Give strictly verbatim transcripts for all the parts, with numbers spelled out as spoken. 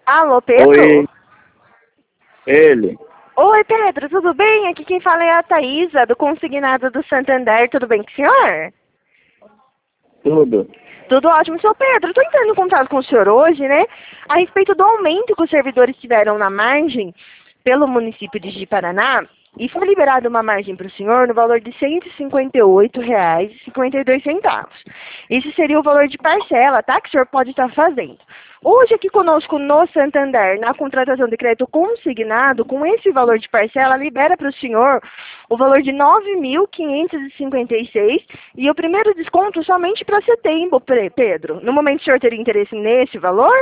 Alô, Oi, Pedro? ele. Oi, Pedro, tudo bem? Aqui quem fala é a Thaísa, do Consignado do Santander. Tudo bem com o senhor? Tudo. Tudo ótimo. Seu Pedro, estou entrando em contato com o senhor hoje, né? A respeito do aumento que os servidores tiveram na margem pelo município de Ji-Paraná. E foi liberada uma margem para o senhor no valor de cento e cinquenta e oito reais e cinquenta e dois centavos. Esse seria o valor de parcela, tá? Que o senhor pode estar fazendo. Hoje aqui conosco no Santander, na contratação de crédito consignado, com esse valor de parcela, libera para o senhor o valor de nove mil quinhentos e cinquenta e seis e o primeiro desconto somente para setembro, Pe- Pedro. No momento o senhor teria interesse nesse valor?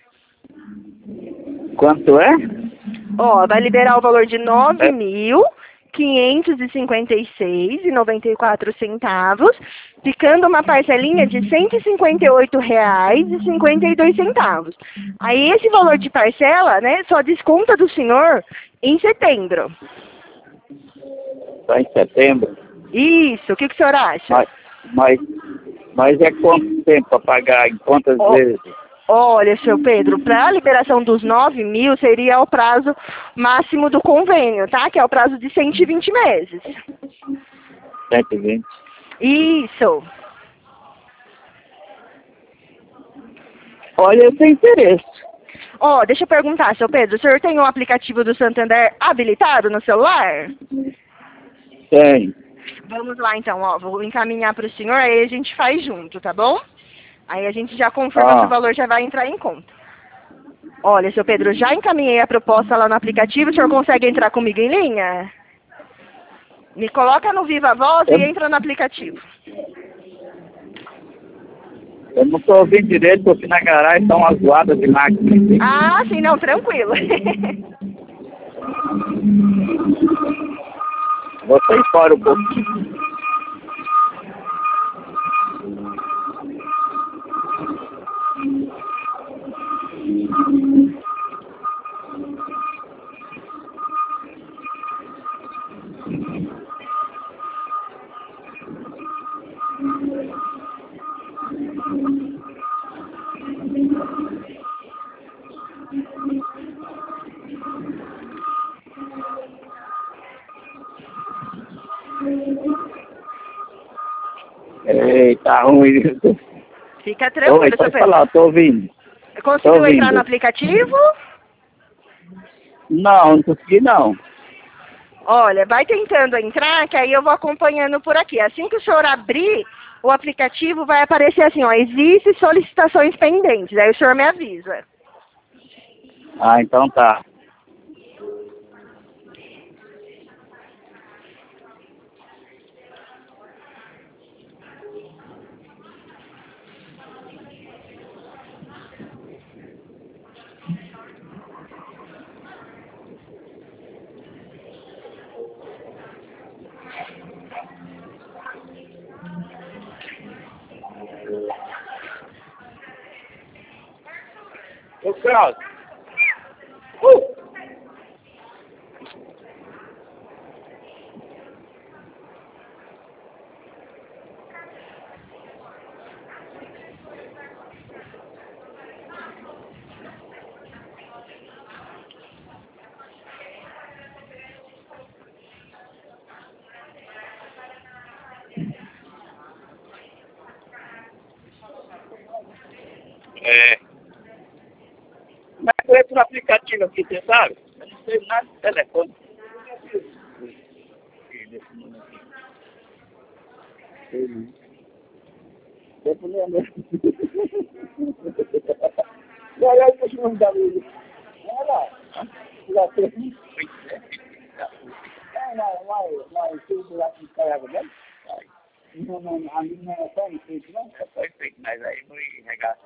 Quanto é? Ó, vai liberar o valor de nove É, mil quinhentos e cinquenta e seis e noventa e quatro centavos, ficando uma parcelinha de cento e cinquenta e oito reais e cinquenta e dois centavos. Aí esse valor de parcela, né, só desconta do senhor em setembro. tá em setembro. Isso, o que, que o senhor acha? Mas, mas, mas é quanto tempo para pagar? Em quantas Ó, vezes? olha, seu Pedro, para a liberação dos nove mil seria o prazo máximo do convênio, tá? Que é o prazo de cento e vinte meses. cento e vinte. Isso. Olha, eu tenho interesse. Ó, deixa eu perguntar, seu Pedro, o senhor tem o aplicativo do Santander habilitado no celular? Tem. Vamos lá então, ó, vou encaminhar para o senhor, aí a gente faz junto, tá bom? Aí a gente já confirma se o Ah, valor já vai entrar em conta. Olha, seu Pedro, já encaminhei a proposta lá no aplicativo, o senhor consegue entrar comigo em linha? Me coloca no Viva Voz e eu, entra no aplicativo. eu não estou ouvindo direito, porque na garagem está uma zoada de máquina. Ah, sim, não, tranquilo. Vou sair fora um pouquinho. Eita, ruim. Fica Oi, tranquilo, seu pode Pedro. falar, estou ouvindo. Estou Conseguiu entrar no ouvindo. aplicativo? Não, não consegui não. Olha, vai tentando entrar, que aí eu vou acompanhando por aqui. Assim que o senhor abrir o aplicativo, vai aparecer assim, ó, existe solicitações pendentes. Aí o senhor me avisa. Ah, então tá. Ô, Kraus. Uh! É. Mas eu entro no aplicativo aqui, você sabe? Eu não sei nada do telefone. Sei não. Tem problema. E aí, eu deixo o nome da luz. Olha lá. Já tem. Não, não, não, não, tudo lá que caiava dentro. Não, não, ali não é só enfeite, não? É só enfeite, mas aí não regaço.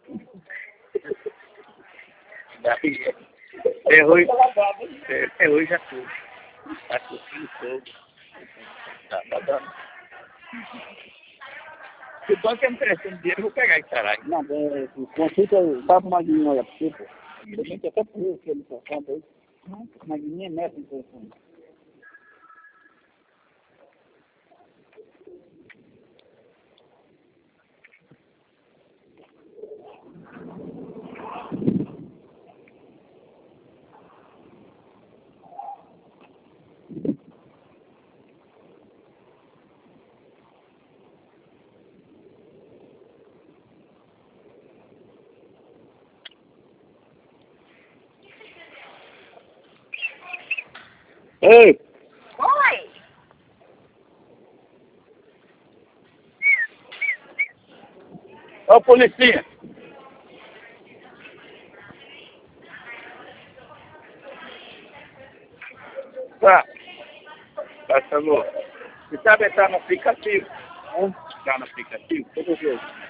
Daí, é ruim. É ruim já tudo. Tá curtindo fogo. Tá, tá dando. Se o banco é me prestando dinheiro, eu vou pegar esse caralho. Não, é, consulta, fala pro Magninho olha pra você, pô. A gente até por isso que ele tá conta aí. Magninho é neto no telefone. Ei! Oi! Ô, policinha! Tá. Por favor. Você sabe entrar no aplicativo? Entrar no aplicativo? Todo jeito.